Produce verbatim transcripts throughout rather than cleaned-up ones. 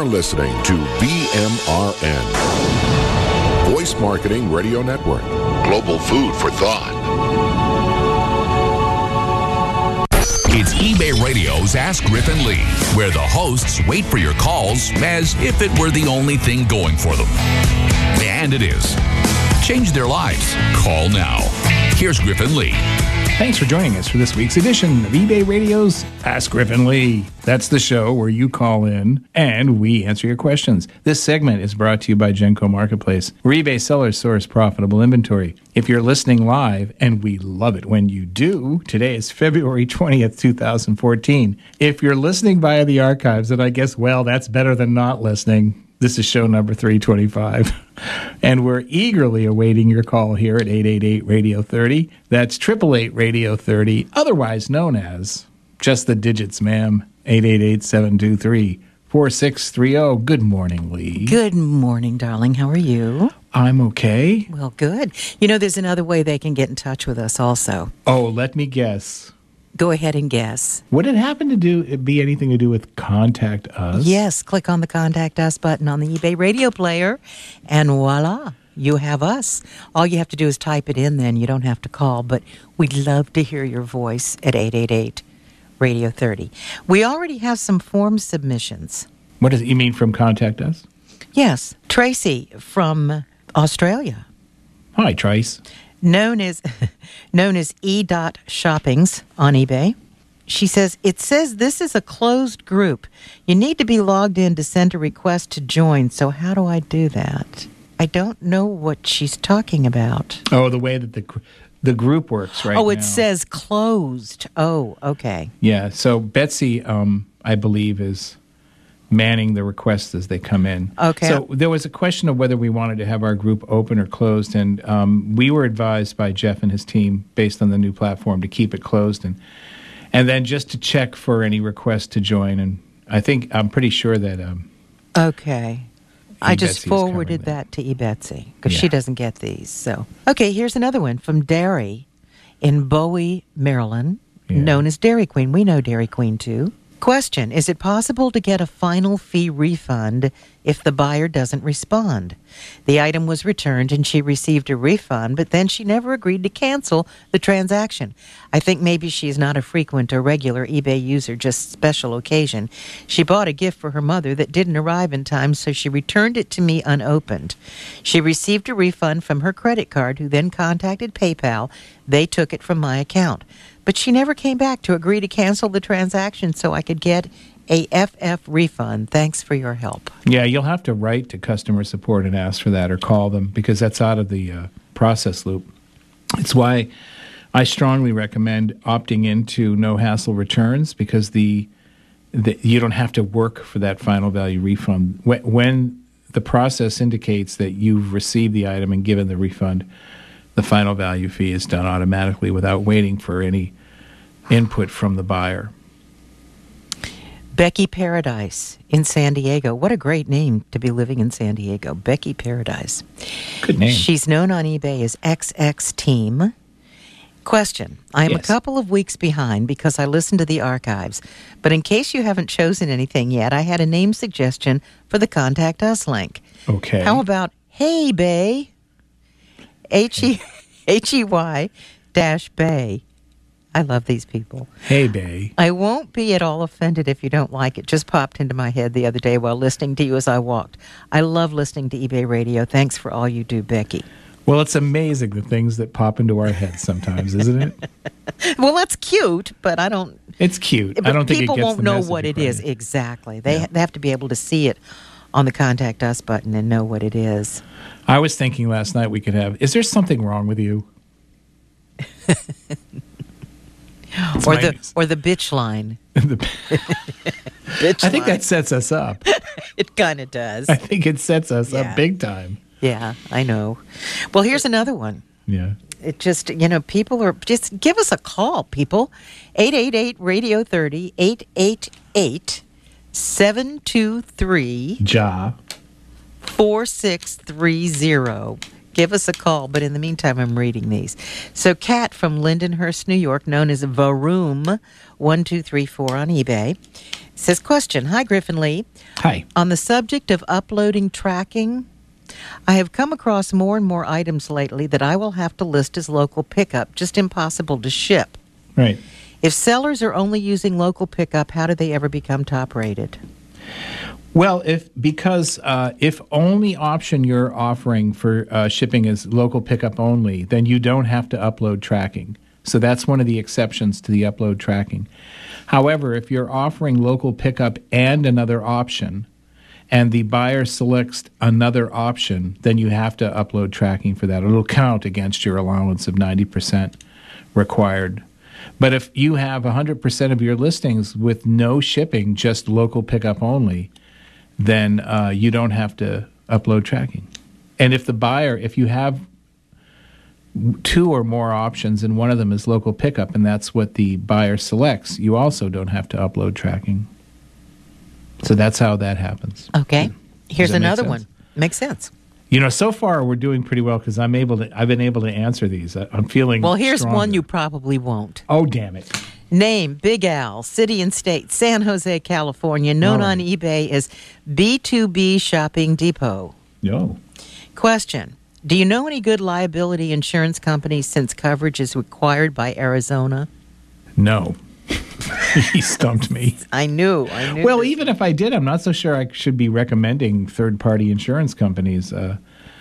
You're listening to V M R N, Voice Marketing Radio Network. Global food for thought. It's eBay Radio's Ask Griffin Lee, where the hosts wait for your calls as if it were the only thing going for them. And it is. Change their lives. Call now. Here's Griffin Lee. Thanks for joining us for this week's edition of eBay Radio's Ask Griffin Lee. That's the show where you call in and we answer your questions. This segment is brought to you by Genco Marketplace, where eBay sellers source profitable inventory. If you're listening live, and we love it when you do, today is February twentieth, twenty fourteen. If you're listening via the archives, then I guess, well, that's better than not listening. This is show number three twenty-five, and we're eagerly awaiting your call here at eight eight eight, radio thirty. That's eight eight eight, radio thirty, otherwise known as just the digits, ma'am, eight eight eight, seven two three, four six three zero. Good morning, Lee. Good morning, darling. How are you? I'm okay. Well, good. You know, there's another way they can get in touch with us also. Oh, let me guess. Go ahead and guess. Would it happen to do be anything to do with Contact Us? Yes, click on the Contact Us button on the eBay radio player, and voila, you have us. All you have to do is type it in then. You don't have to call, but we'd love to hear your voice at eight eight eight, radio thirty. We already have some form submissions. What does it, you mean from Contact Us? Yes, Tracy from Australia. Hi, Trace. Known as known as E. Shoppings on eBay. She says, it says this is a closed group. You need to be logged in to send a request to join. So how do I do that? I don't know what she's talking about. Oh, the way that the the group works right now. Oh, it says closed. Oh, okay. Yeah, so Betsy, um, I believe, is manning the requests as they come in. Okay. So there was a question of whether we wanted to have our group open or closed, and um, we were advised by Jeff and his team, based on the new platform, to keep it closed, and and then just to check for any requests to join. And I think, I'm pretty sure that... Um, okay. I just E-Betsy is forwarded covering that to eBetsy, because Yeah. she doesn't get these. So, okay, here's another one from Derry in Bowie, Maryland, Yeah. known as Dairy Queen. We know Dairy Queen, too. Question, is it possible to get a final fee refund if the buyer doesn't respond? The item was returned and she received a refund, but then she never agreed to cancel the transaction. I think maybe she's not a frequent or regular eBay user, just special occasion. She bought a gift for her mother that didn't arrive in time, so she returned it to me unopened. She received a refund from her credit card, who then contacted PayPal. They took it from my account. But she never came back to agree to cancel the transaction so I could get a F F refund. Thanks for your help. yeah, you'll have to write to customer support and ask for that, or call them, because that's out of the uh, process loop. It's why I strongly recommend opting into no-hassle returns, because the, the you don't have to work for that final value refund. When, when the process indicates that you've received the item and given the refund, the final value fee is done automatically without waiting for any input from the buyer. Becky Paradise in San Diego. What a great name to be living in San Diego. Becky Paradise. Good name. She's known on eBay as X X Team. Question. I am Yes. a couple of weeks behind because I listened to the archives. But in case you havenent chosen anything yet, I had a name suggestion for the Contact Us link. Okay. How about Hey Bay? H E H E Y dash Bay. I love these people. Hey, Bay. I won't be at all offended if you don't like it. Just popped into my head the other day while listening to you as I walked. I love listening to eBay Radio. Thanks for all you do, Becky. Well, it's amazing the things that pop into our heads sometimes, isn't it? Well, that's cute, but I don't... It's cute. But I don't think people it gets won't the know message what it across. is. Exactly. They, Yeah. ha- they have to be able to see it on the Contact Us button and know what it is. I was thinking last night we could have, is there something wrong with you? It's Or my- the or the bitch line. the- Bitch I think line. that sets us up. It kind of does. I think it sets us Yeah. up big time. Yeah, I know. Well, here's another one. Yeah. It just, you know, people are, just give us a call, people. eight eight eight, radio thirty, eight eight eight, seven two three, Ja. four six three zero. Give us a call, but in the meantime, I'm reading these. So Kat from Lindenhurst, New York, known as Varoom one two three four on eBay. Says, question. Hi, Griffin Lee. Hi. On the subject of uploading tracking, I have come across more and more items lately that I will have to list as local pickup, just impossible to ship. Right. If sellers are only using local pickup, how do they ever become top rated? Well, if because uh, if only option you're offering for uh, shipping is local pickup only, then you don't have to upload tracking. So that's one of the exceptions to the upload tracking. However, if you're offering local pickup and another option, and the buyer selects another option, then you have to upload tracking for that. It'll count against your allowance of ninety percent required. But if you have one hundred percent of your listings with no shipping, just local pickup only, then uh, you don't have to upload tracking. And if the buyer, if you have two or more options and one of them is local pickup and that's what the buyer selects, you also don't have to upload tracking. So that's how that happens. Okay. Here's that make another sense? one. Makes sense. You know, so far we're doing pretty well because I'm able to. I've been able to answer these. I, I'm feeling. Well, here's stronger. one you probably won't. Oh, damn it! Name, Big Al, city and state, San Jose, California, known All right. on eBay as B two B Shopping Depot. No. Question. Do you know any good liability insurance companies since coverage is required by Arizona? No. He stumped me. I knew. I knew. Well, this. even if I did, I'm not so sure I should be recommending third-party insurance companies. Uh,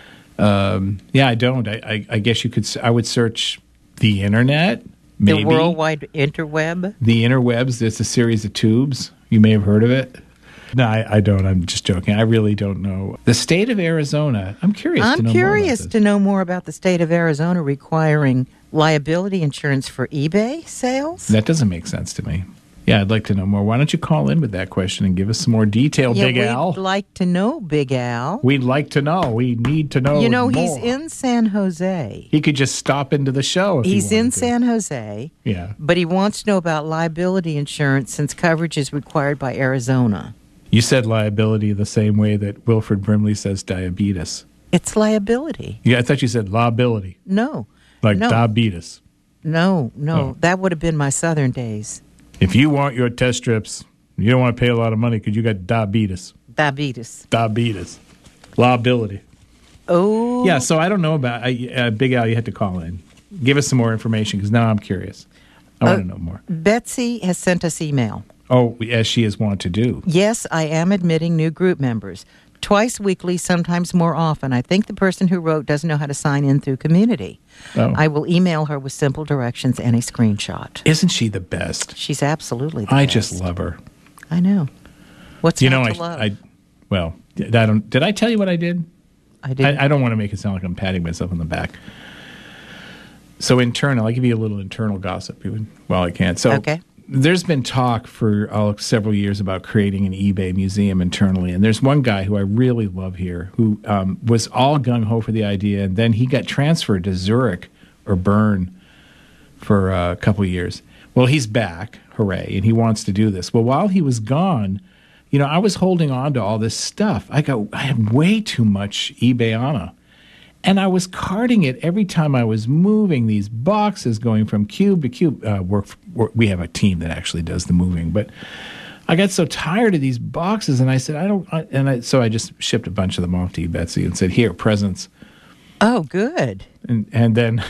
um, yeah, I don't. I, I, I guess you could. s- I would search the internet, maybe The Worldwide Interweb? the interwebs. It's a series of tubes. You may have heard of it. No, I, I don't. I'm just joking. I really don't know. The state of Arizona. I'm curious. I'm to know curious more about to this. know more about the state of Arizona requiring liability insurance for eBay sales. That doesn't make sense to me. Yeah, I'd like to know more. Why don't you call in with that question and give us some more detail, yeah, Big we'd Al? like to know, Big Al. We'd like to know. We need to know. you know, more. he's in San Jose. He could just stop into the show. If He's he in wanted to. San Jose, Yeah. but he wants to know about liability insurance since coverage is required by Arizona. You said liability the same way that Wilfred Brimley says diabetes. It's liability. Yeah, I thought you said liability, No. like no. diabetes. No, no. Oh. That would have been my Southern days. If you want your test strips, you don't want to pay a lot of money because you got diabetes. Diabetes. Diabetes. Liability. Oh. Yeah, so I don't know about I, uh, Big Al. You had to call in. Give us some more information because now I'm curious. I want Uh, to know more. Betsy has sent us email. Oh, as she is wont to do. Yes, I am admitting new group members. Twice weekly, sometimes more often. I think the person who wrote doesn't know how to sign in through Community. Oh. I will email her with simple directions and a screenshot. Isn't she the best? She's absolutely the I best. just love her. I know. What's You not know, to I, love? I, well, I don't. Did I tell you what I did? I did. I, I don't want to make it sound like I'm patting myself on the back. So internal, I'll give you a little internal gossip even while I can. So Okay. there's been talk for uh, several years about creating an eBay museum internally. And there's one guy who I really love here who um, was all gung-ho for the idea. And then he got transferred to Zurich or Bern for uh, a couple of years. Well, he's back. Hooray. And he wants to do this. Well, while he was gone, you know, I was holding on to all this stuff. I got, I had way too much eBayana. And I was carting it every time I was moving these boxes, going from cube to cube. Uh, work, work, we have a team that actually does the moving, but I got so tired of these boxes, and I said, I don't. I, and I, so I just shipped a bunch of them off to you, Betsy, and said, "Here, presents." oh, good. And and then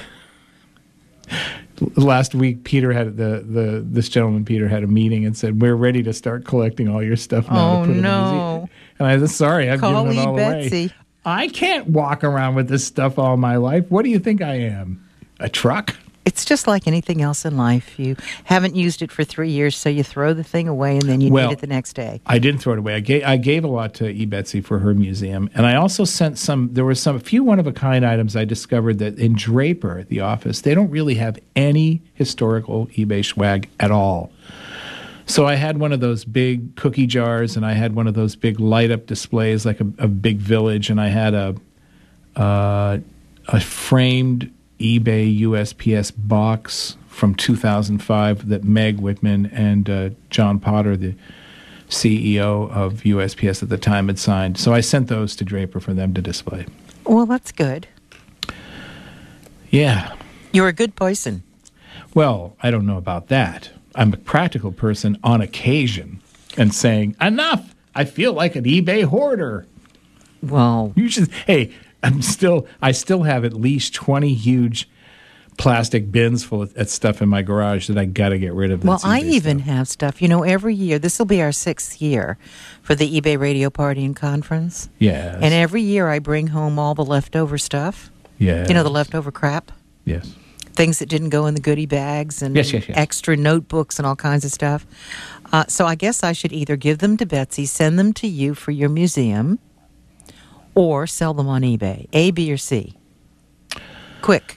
last week, Peter had the the this gentleman Peter had a meeting and said, "We're ready to start collecting all your stuff now." Oh, to put in the no. museum." And I said, "Sorry, I've Call given it me all Betsy. away." I can't walk around with this stuff all my life. What do you think I am? A truck? It's just like anything else in life. You haven't used it for three years, so you throw the thing away and then you Well, need it the next day. I didn't throw it away. I gave, I gave a lot to eBetsy for her museum, and I also sent some. There were some a few one of a kind items I discovered that in Draper at the office they don't really have any historical eBay swag at all. So I had one of those big cookie jars, and I had one of those big light up displays like a, a big village, and I had a uh, a framed eBay U S P S box from two thousand five that Meg Whitman and uh, John Potter, the C E O of U S P S at the time, had signed. So I sent those to Draper for them to display. Well, that's good. Yeah. You're a good person. Well, I don't know about that. I'm a practical person on occasion. and saying, enough, I feel like an eBay hoarder. Well, You should, hey, I'm still, I still have at least twenty huge plastic bins full of, of stuff in my garage that I got to get rid of. well, that's I eBay even stuff. have stuff. You know, every year, this will be our sixth year for the eBay Radio Party and Conference. Yes. And every year I bring home all the leftover stuff. Yeah. You know, the leftover crap. Yes. Things that didn't go in the goodie bags and Yes, yes, yes. extra notebooks and all kinds of stuff. Uh, so I guess I should either give them to Betsy, send them to you for your museum, or sell them on eBay. A, B, or C? Quick.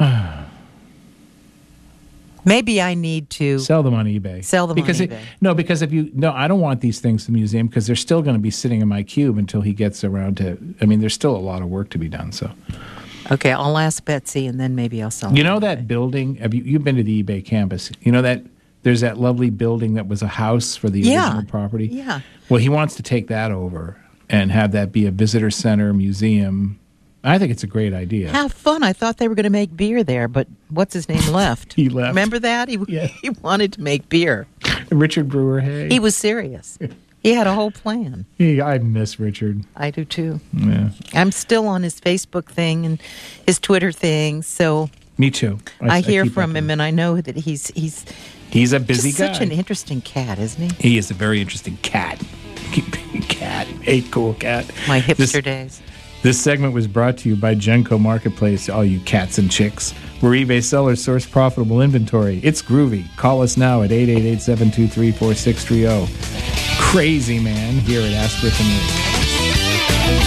Maybe I need to Sell them on eBay. Sell them on because it- eBay. no, because if you no, I don't want these things to the museum because they're still going to be sitting in my cube until he gets around to. I mean, there's still a lot of work to be done. So Okay, I'll ask Betsy, and then maybe I'll sell them. you know on that eBay. building? Have you you've been to the eBay campus? You know that there's that lovely building that was a house for the Yeah. original property. Yeah. Well, he wants to take that over and have that be a visitor center, museum. I think it's a great idea. Have fun. I thought they were going to make beer there, but what's his name left? He left. Remember that? He, Yeah. he wanted to make beer. Richard Brewer, hey, He was serious. He had a whole plan. He- I miss Richard. I do too. Yeah, I'm still on his Facebook thing and his Twitter thing, so me too. I, hear keep from up him, with and I know that he's he's He's a busy just guy. such an interesting cat, isn't he? He is a very interesting cat. Cat, a cool cat. My hipster This, days. this segment was brought to you by Genco Marketplace, all you cats and chicks, where eBay sellers source profitable inventory. It's groovy. Call us now at eight eight eight, seven two three, four six three zero. Crazy man here at Ask Griffin Lee.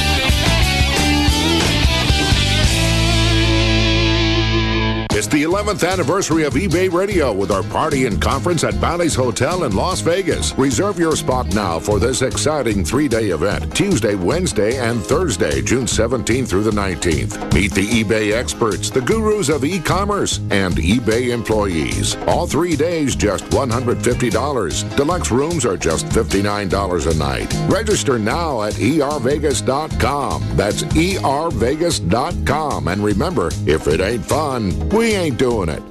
It's the eleventh anniversary of eBay Radio with our party and conference at Bally's Hotel in Las Vegas. Reserve your spot now for this exciting three-day event, Tuesday, Wednesday, and Thursday, June seventeenth through the nineteenth. Meet the eBay experts, the gurus of e-commerce, and eBay employees. All three days, just one hundred fifty dollars. Deluxe rooms are just fifty-nine dollars a night. Register now at e r vegas dot com. That's e r vegas dot com. And remember, if it ain't fun, we ain't doing it.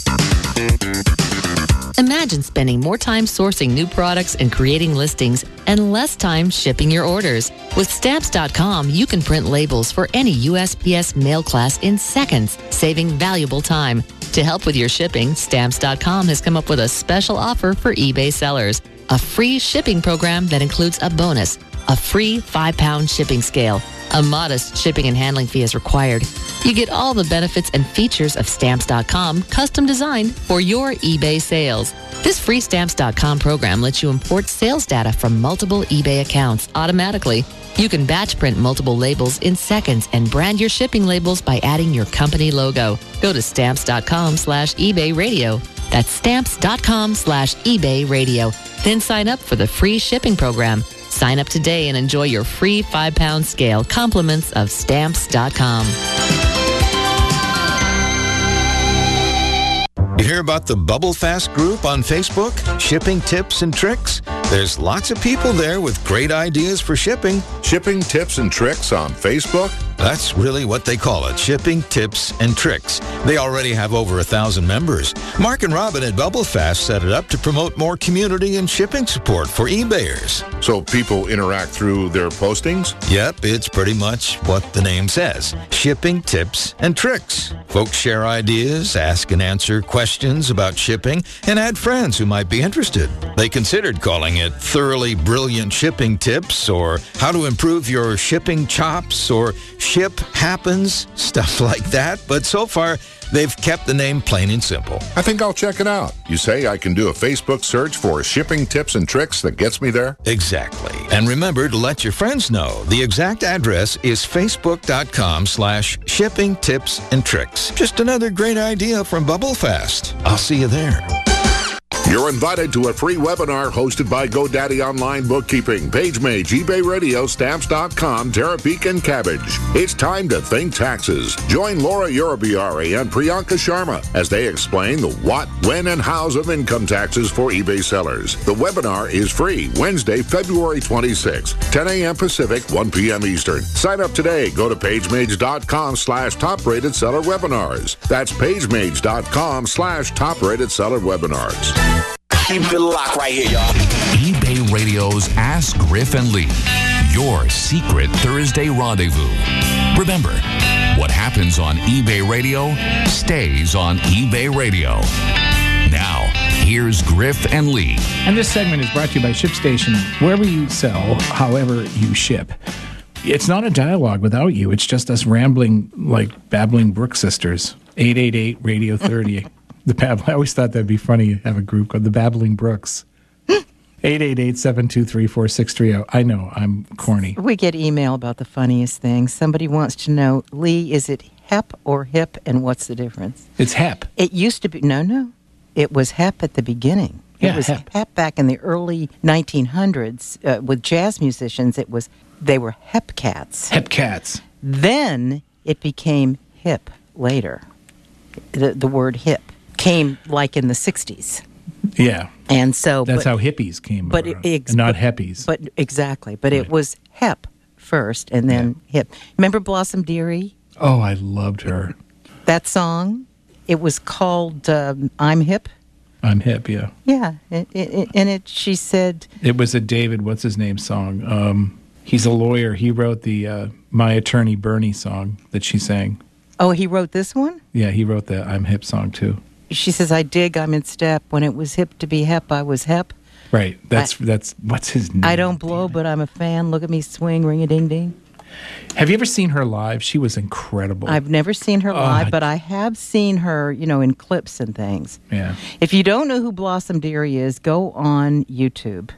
Imagine spending more time sourcing new products and creating listings and less time shipping your orders. With Stamps dot com, you can print labels for any U S P S mail class in seconds, saving valuable time. To help with your shipping, Stamps dot com has come up with a special offer for eBay sellers. A free shipping program that includes a bonus, a free five-pound shipping scale. A modest shipping and handling fee is required. You get all the benefits and features of Stamps dot com, custom designed for your eBay sales. This free Stamps dot com program lets you import sales data from multiple eBay accounts automatically. You can batch print multiple labels in seconds and brand your shipping labels by adding your company logo. Go to Stamps dot com slash eBay radio. That's Stamps dot com slash eBay radio. Then sign up for the free shipping program. Sign up today and enjoy your free five-pound scale compliments of Stamps dot com. You hear about the Bubble Fast group on Facebook? Shipping tips and tricks? There's lots of people there with great ideas for shipping. Shipping tips and tricks on Facebook? That's really what they call it, shipping tips and tricks. They already have over a thousand members. Mark and Robin at Bubble Fast set it up to promote more community and shipping support for eBayers. So people interact through their postings? Yep, it's pretty much what the name says, shipping tips and tricks. Folks share ideas, ask and answer questions about shipping, and add friends who might be interested. They considered calling it Thoroughly Brilliant Shipping Tips, or How to Improve Your Shipping Chops, or Ship Happens, stuff like that. But so far, they've kept the name plain and simple. I think I'll check it out. You say I can do a Facebook search for shipping tips and tricks that gets me there? Exactly. And remember to let your friends know. The exact address is facebook.com slash shipping tips and tricks. Just another great idea from Bubble Fast. I'll see you there. You're invited to a free webinar hosted by GoDaddy Online Bookkeeping, PageMage, eBay Radio, Stamps dot com, Terapeak, and Cabbage. It's time to think taxes. Join Laura Urabiari and Priyanka Sharma as they explain the what, when, and hows of income taxes for eBay sellers. The webinar is free Wednesday, February twenty-sixth, ten a.m. Pacific, one p.m. Eastern. Sign up today. Go to pagemage.com slash top-rated seller webinars. That's pagemage.com slash top-rated seller webinars. Keep it locked right here, y'all. eBay Radio's Ask Griff and Lee, your secret Thursday rendezvous. Remember, what happens on eBay Radio stays on eBay Radio. Now, here's Griff and Lee. And this segment is brought to you by ShipStation. Wherever you sell, however you ship. It's not a dialogue without you. It's just us rambling like babbling Brook sisters. eight eight eight radio thirty. The Bab- I always thought that'd be funny to have a group called the Babbling Brooks. eight eight eight, seven two three, four six three zero. I know, I'm corny. We get email about the funniest things. Somebody wants to know, Lee, is it hep or hip, and what's the difference? It's hep. It used to be, no, no. It was hep at the beginning. Yeah, it was hep. hep back in the early nineteen hundreds. Uh, with jazz musicians, it was they were hep cats. Hep cats. Then it became hip later. The, the word hip came like in the sixties. Yeah. And so That's but, how hippies came but around, it, ex- and not but, heppies. But exactly. But Right. it was hep first and then hip. Remember Blossom Dearie? Oh, I loved her. That song? It was called um, I'm Hip. I'm hip, yeah. Yeah. It, it, it, and it, she said, It was a David, what's his name song? Um, he's a lawyer. He wrote the uh, My Attorney Bernie song that she sang. oh, he wrote this one? Yeah, he wrote the I'm Hip song too. She says, I dig, I'm in step. When it was hip to be hep, I was hep. Right. That's that's what's his name? I don't blow, but I'm a fan. Look at me swing, ring-a-ding-ding. Have you ever seen her live? She was incredible. I've never seen her live, Oh, but I have seen her, you know, in clips and things. yeah. If you don't know who Blossom Dearie is, go on YouTube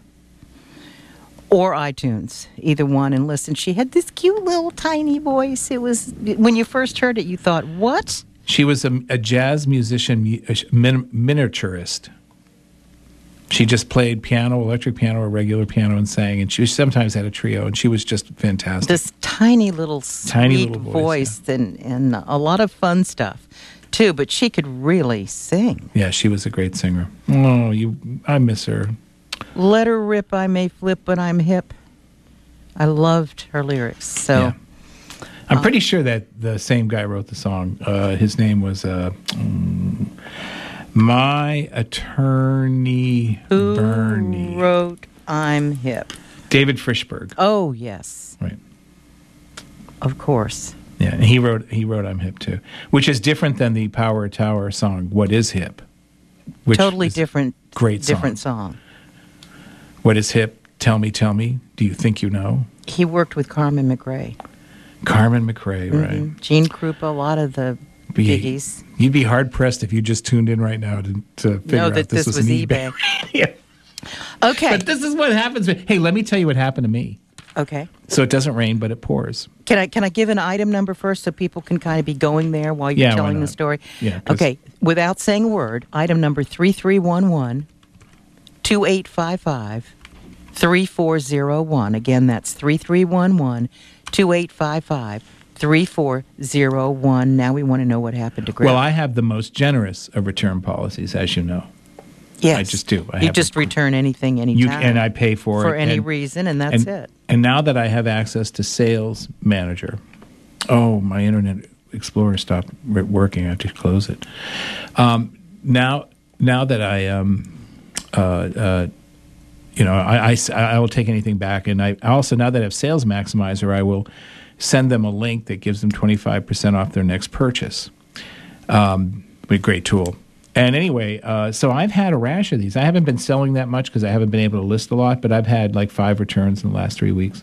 or iTunes, either one, and listen. She had this cute little tiny voice. It was, when you first heard it, you thought, what? She was a, a jazz musician, mu- a min, miniaturist. She just played piano, electric piano, or regular piano, and sang. And she sometimes had a trio, and she was just fantastic. This tiny little sweet Tiny little voice, voice and, and a lot of fun stuff, too. But she could really sing. Yeah, she was a great singer. Oh, you! I miss her. Let her rip, I may flip, but I'm hip. I loved her lyrics. So. Yeah. I'm pretty sure that the same guy wrote the song. Uh, his name was uh, mm, My Attorney Who Bernie. wrote I'm Hip? David Frischberg. Oh, yes. Right. Of course. Yeah, and he wrote he wrote I'm Hip too, which is different than the Power Tower song What is Hip? Which Totally is different. great song. Different song. What is hip? Tell me, tell me. Do you think you know? He worked with Carmen McRae. Carmen McRae, right? Mhm. Gene Krupa, a lot of the Be- biggies. You'd be hard pressed if you just tuned in right now to, to figure Know out that this, this was, was an eBay. Yeah. Okay. But this is what happens. Hey, let me tell you what happened to me. Okay. So it doesn't rain, but it pours. Can I can I give an item number first so people can kind of be going there while you're Yeah, why telling the not? story? Yeah, 'cause- Okay. Without saying a word, item number three three one one, two eight five five, three four zero one. Again, that's three three one one, two eight five five, three four zero one. Now we want to know what happened to Greg. Well, I have the most generous of return policies, as you know. yes. I just do. I you have just a- return anything anytime. You and I pay for, For it any and- reason, and that's and, it. And now that I have access to Sales Manager, oh, my Internet Explorer stopped w- working. I have to close it. Um, now, now that I, um, uh, uh, you know, I, I s- I will take anything back, and I also now that I have Sales Maximizer, I will send them a link that gives them twenty-five percent off their next purchase. Um, a great tool. And anyway, uh, so I've had a rash of these. I haven't been selling that much because I haven't been able to list a lot, but I've had like five returns in the last three weeks.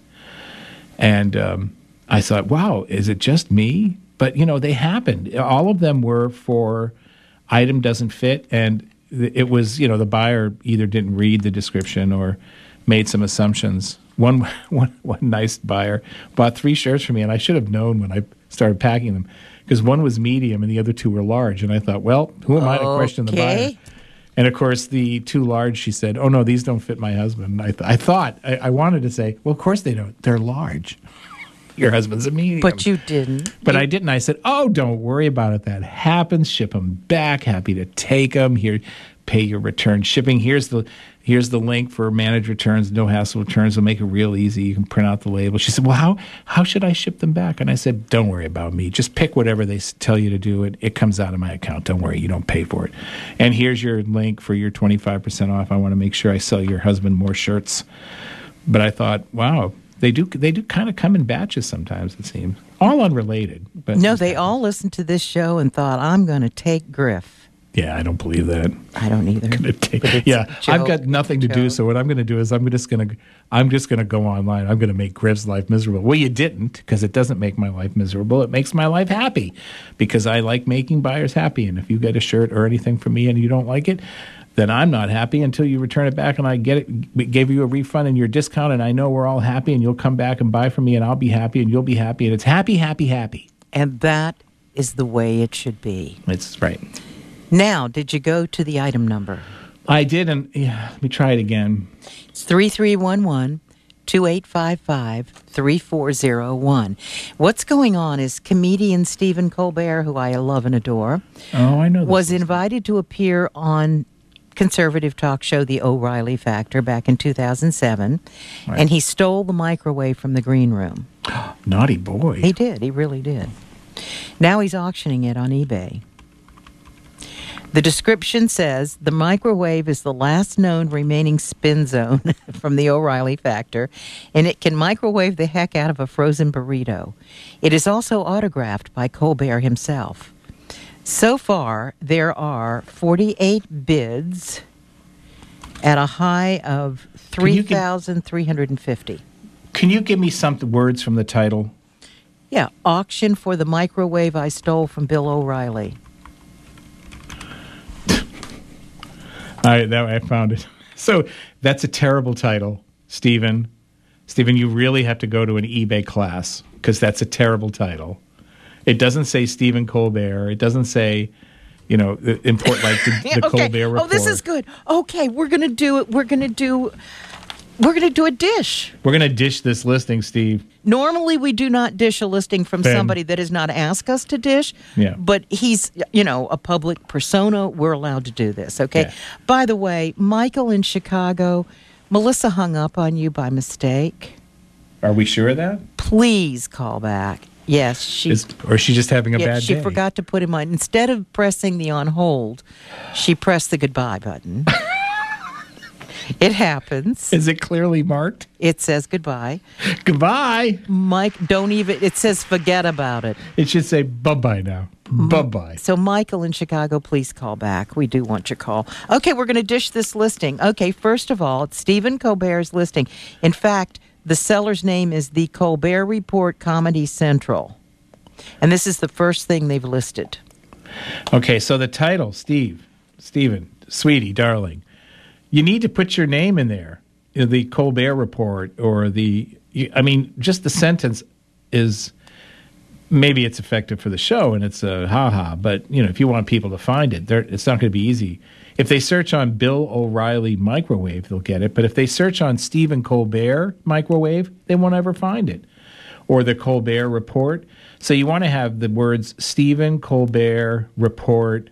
And um, I thought, wow, is it just me? But, you know, they happened. All of them were for item doesn't fit. And it was, you know, the buyer either didn't read the description or made some assumptions. One, one, one nice buyer bought three shirts for me, and I should have known when I started packing them because one was medium and the other two were large. And I thought, well, who am I to question the buyer? Okay. And of course, the two large, she said, oh, no, these don't fit my husband. I, th- I thought, I, I wanted to say, well, of course they don't. They're large. Your husband's a medium. But you didn't. But You- I didn't. I said, oh, don't worry about it. That happens. Ship them back. Happy to take them. Here, pay your return. Shipping, here's the here's the link for managed returns, no hassle returns. We'll make it real easy. You can print out the label. She said, well, how how should I ship them back? And I said, don't worry about me. Just pick whatever they tell you to do. It, it comes out of my account. Don't worry. You don't pay for it. And here's your link for your twenty-five percent off. I want to make sure I sell your husband more shirts. But I thought, wow, they do they do kind of come in batches sometimes, it seems. All unrelated. But no, they all listened to this show and thought, I'm going to take Griff. Yeah, I don't believe that. I don't either. Take, yeah, I've got nothing to do. So what I'm going to do is I'm just going to I'm just going to go online. I'm going to make Griff's life miserable. Well, you didn't, because it doesn't make my life miserable. It makes my life happy, because I like making buyers happy. And if you get a shirt or anything from me and you don't like it, then I'm not happy until you return it back and I get it, gave you a refund and your discount, and I know we're all happy, and you'll come back and buy from me, and I'll be happy and you'll be happy, and it's happy, happy, happy. And that is the way it should be. It's right. Now, did you go to the item number? I did, and yeah, let me try it again. It's three three one one, two eight five five, three four zero one. What's going on is comedian Stephen Colbert, who I love and adore, oh, I know this was invited to appear on conservative talk show The O'Reilly Factor back in two thousand seven, right. And he stole the microwave from the green room. Naughty boy. He did. He really did. Now he's auctioning it on eBay. The description says, the microwave is the last known remaining spin zone from the O'Reilly Factor, and it can microwave the heck out of a frozen burrito. It is also autographed by Colbert himself. So far, there are forty-eight bids at a high of three thousand three hundred fifty. Can you give me some words from the title? Yeah, auction for the microwave I stole from Bill O'Reilly. I, that, I found it. So that's a terrible title, Stephen. Stephen, you really have to go to an eBay class, because that's a terrible title. It doesn't say Stephen Colbert. It doesn't say, you know, import like the, the okay. Colbert Report. Oh, this is good. Okay, we're gonna do it. We're gonna do. We're gonna do a dish. We're gonna dish this listing, Steve. Normally, we do not dish a listing from Ben. somebody that has not asked us to dish. Yeah. But he's, you know, a public persona. We're allowed to do this. Okay. Yeah. By the way, Michael in Chicago, Melissa hung up on you by mistake. Are we sure of that? Please call back. Yes, she. Is, or is she just having a yeah, bad she day? She forgot to put him on. Instead of pressing the on hold, she pressed the goodbye button. It happens. Is it clearly marked? It says goodbye. Goodbye. Mike, don't even, it says forget about it. It should say bye-bye now. Mm-hmm. Bye-bye. So Michael in Chicago, please call back. We do want your call. Okay, we're going to dish this listing. Okay, first of all, it's Stephen Colbert's listing. In fact, the seller's name is The Colbert Report Comedy Central. And this is the first thing they've listed. Okay, so the title, Steve, Stephen, sweetie, darling, you need to put your name in there. The Colbert Report, or the, I mean, just the sentence is, maybe it's effective for the show and it's a ha-ha, but, you know, if you want people to find it, it's not going to be easy. If they search on Bill O'Reilly microwave, they'll get it. But if they search on Stephen Colbert microwave, they won't ever find it. Or the Colbert Report. So you want to have the words Stephen Colbert Report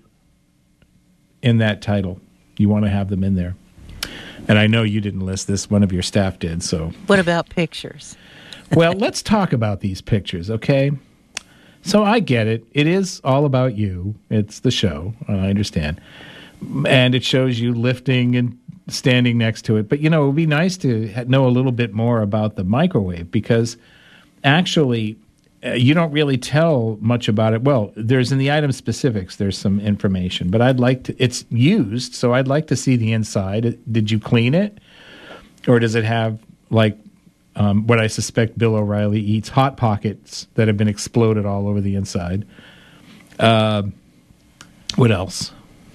in that title. You want to have them in there. And I know you didn't list this. One of your staff did. So what about pictures? Well, let's talk about these pictures, okay? So I get it. It is all about you. It's the show. I understand. And it shows you lifting and standing next to it. But, you know, it would be nice to know a little bit more about the microwave, because actually uh, you don't really tell much about it. Well, there's in the item specifics, there's some information. But I'd like to – it's used, so I'd like to see the inside. Did you clean it? Or does it have, like, um, what I suspect Bill O'Reilly eats, Hot Pockets that have been exploded all over the inside? Uh, what else?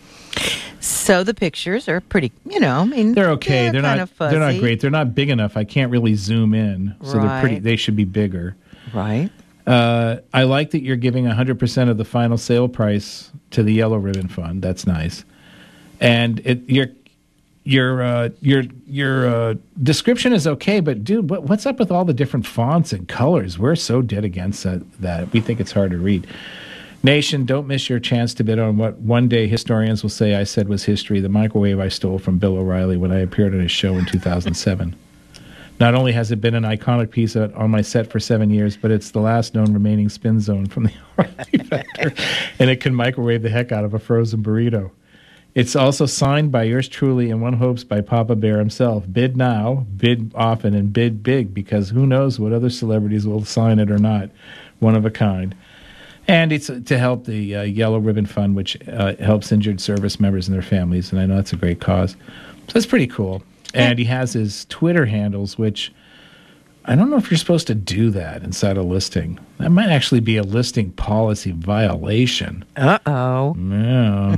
So the pictures are pretty, you know, I mean, they're okay. They're, they're kind not. of fuzzy. They're not great. They're not big enough. I can't really zoom in, so right. they're pretty. They should be bigger. Right. Uh, I like that you're giving one hundred percent of the final sale price to the Yellow Ribbon Fund. That's nice. And it, your your uh, your your uh, description is okay, but dude, what, what's up with all the different fonts and colors? We're so dead against that, that we think it's hard to read. Nation, don't miss your chance to bid on what one day historians will say I said was history, the microwave I stole from Bill O'Reilly when I appeared on his show in two thousand seven. Not only has it been an iconic piece on my set for seven years, but it's the last known remaining spin zone from the O'Reilly Factor, and it can microwave the heck out of a frozen burrito. It's also signed by yours truly and one hopes by Papa Bear himself. Bid now, bid often, and bid big, because who knows what other celebrities will sign it or not. One of a kind. And it's to help the uh, Yellow Ribbon Fund, which uh, helps injured service members and their families, and I know that's a great cause. So that's pretty cool. And he has his Twitter handles, which I don't know if you're supposed to do that inside a listing. That might actually be a listing policy violation. Uh-oh. Yeah.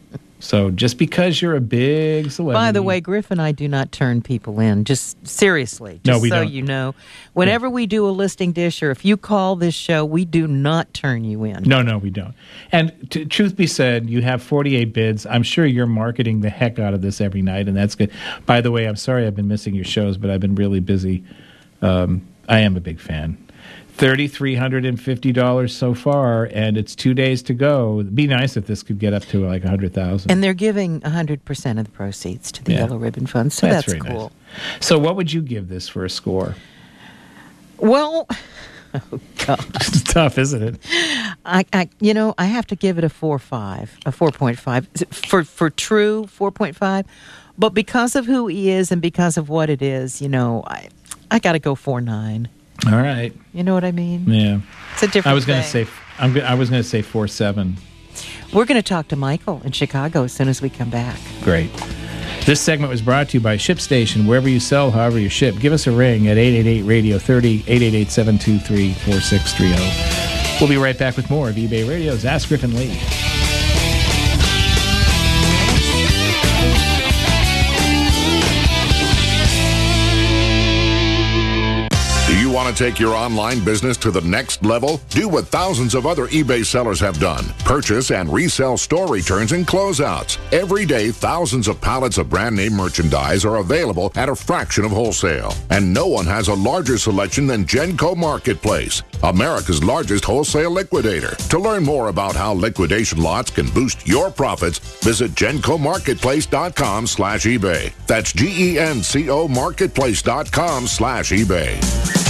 So just because you're a big celebrity... By the way, Griff and I do not turn people in. Just seriously. Just no, we so don't. you know. Whenever yeah. we do a listing dish, or if you call this show, we do not turn you in. No, no, we don't. And to, truth be said, you have forty-eight bids. I'm sure you're marketing the heck out of this every night, and that's good. By the way, I'm sorry I've been missing your shows, but I've been really busy. Um, I am a big fan. three thousand three hundred fifty dollars so far, and it's two days to go. It'd be nice if this could get up to like one hundred thousand dollars. And they're giving one hundred percent of the proceeds to the yeah. Yellow Ribbon Fund, so that's, that's cool. Nice. So what would you give this for a score? Well, oh God. It's tough, isn't it? I, I, you know, I have to give it a four point five, a four point five. For, for true, four point five. But because of who he is and because of what it is, you know, I, I got to go four point nine. All right. You know what I mean? Yeah. It's a different I was going to thing. say I'm go- I was going to say four point seven. We're going to talk to Michael in Chicago as soon as we come back. Great. This segment was brought to you by ShipStation. Wherever you sell, however you ship, give us a ring at eight eight eight radio thirty, eight eight eight, seven two three, four six three zero. We'll be right back with more of eBay Radio's Ask Griffin Lee. Do you want to take your online business to the next level? Do what thousands of other eBay sellers have done. Purchase and resell store returns and closeouts. Every day, thousands of pallets of brand name merchandise are available at a fraction of wholesale. And no one has a larger selection than Genco Marketplace, America's largest wholesale liquidator. To learn more about how liquidation lots can boost your profits, visit genco marketplace dot com slash eBay. That's G E N C O marketplace dot com slash eBay.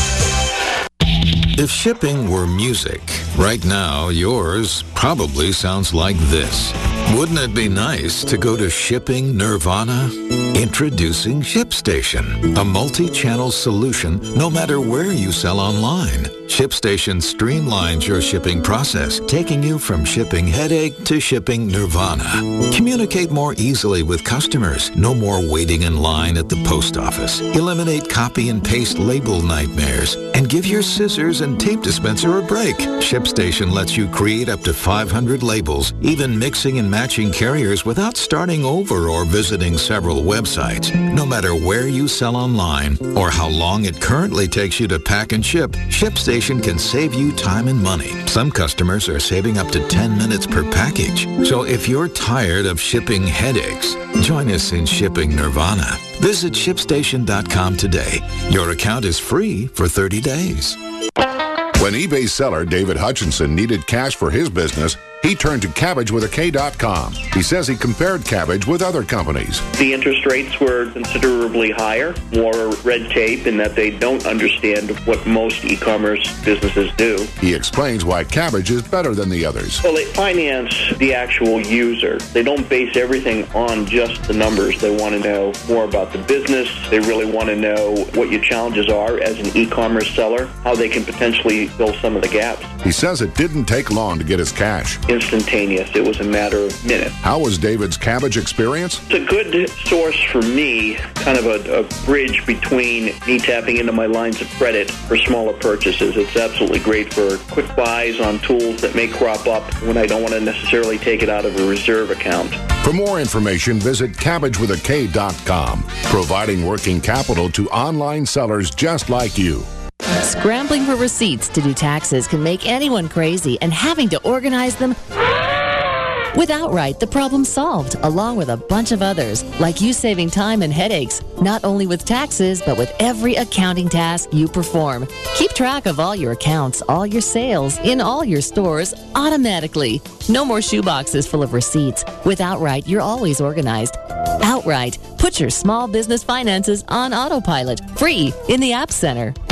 If shipping were music, right now yours probably sounds like this. Wouldn't it be nice to go to Shipping Nirvana? Introducing ShipStation, a multi-channel solution no matter where you sell online. ShipStation streamlines your shipping process, taking you from shipping headache to shipping nirvana. Communicate more easily with customers. No more waiting in line at the post office. Eliminate copy and paste label nightmares and give your scissors and tape dispenser a break. ShipStation lets you create up to five hundred labels, even mixing and matching carriers without starting over or visiting several websites. No matter where you sell online or how long it currently takes you to pack and ship, ShipStation can save you time and money. Some customers are saving up to ten minutes per package. So if you're tired of shipping headaches, join us in Shipping Nirvana. Visit ship station dot com today. Your account is free for thirty days. When eBay seller David Hutchinson needed cash for his business, he turned to Cabbage with a K dot com. He says he compared Cabbage with other companies. The interest rates were considerably higher, more red tape in that they don't understand what most e-commerce businesses do. He explains why Cabbage is better than the others. Well, they finance the actual user. They don't base everything on just the numbers. They want to know more about the business. They really want to know what your challenges are as an e-commerce seller, how they can potentially fill some of the gaps. He says it didn't take long to get his cash. Instantaneous. It was a matter of minutes. How was David's Cabbage experience? It's a good source for me, kind of a, a bridge between me tapping into my lines of credit for smaller purchases. It's absolutely great for quick buys on tools that may crop up when I don't want to necessarily take it out of a reserve account. For more information, visit cabbage with a K dot com, providing working capital to online sellers just like you. Scrambling for receipts to do taxes can make anyone crazy, and having to organize them With Outright, the problem's solved, along with a bunch of others, like you saving time and headaches, not only with taxes, but with every accounting task you perform. Keep track of all your accounts, all your sales, in all your stores, automatically. No more shoeboxes full of receipts. With Outright, you're always organized. Outright. Put your small business finances on autopilot, free in the App Center.